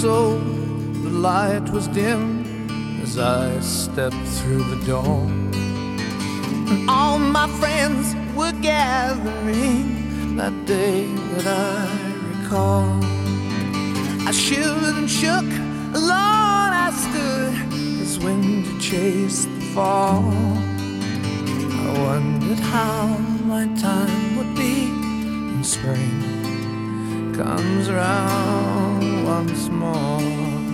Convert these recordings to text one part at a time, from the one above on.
old, the light was dim as I stepped through the door. And all my friends were gathering that day that I recall. I shivered and shook, alone I stood as wind chased the fall. I wondered how my time would be when spring comes around once more.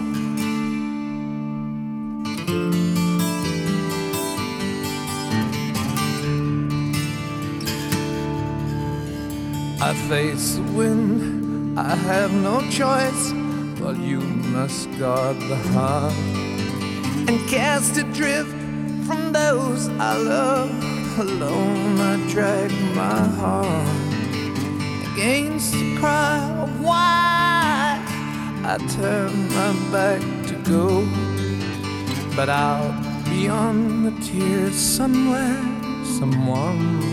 I face the wind, I have no choice, but you must guard the heart and cast it drift from those I love. Alone I drag my heart against the cry of why I turn my back to go. But out beyond the tears somewhere, someone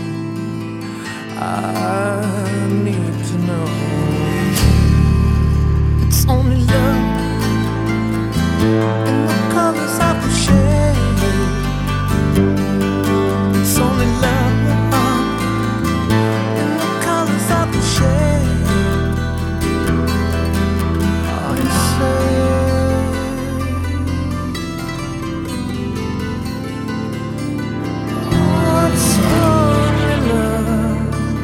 I need to know. It's only love in the colors of the shade. It's only love in the colors of the shade. I say oh, it's only love.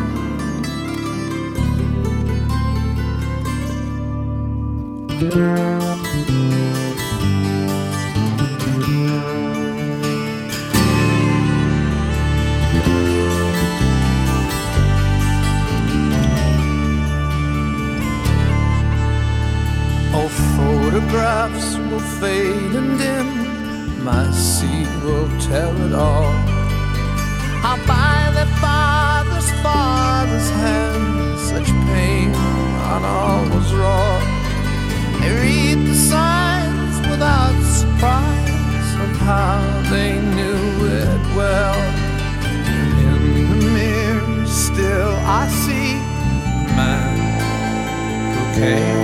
Oh, photographs will fade and dim, my seed will tell it all. How by their father's hand such pain on all was wrought. They read the signs without surprise of how they knew it well. In the mirror still I see the man who came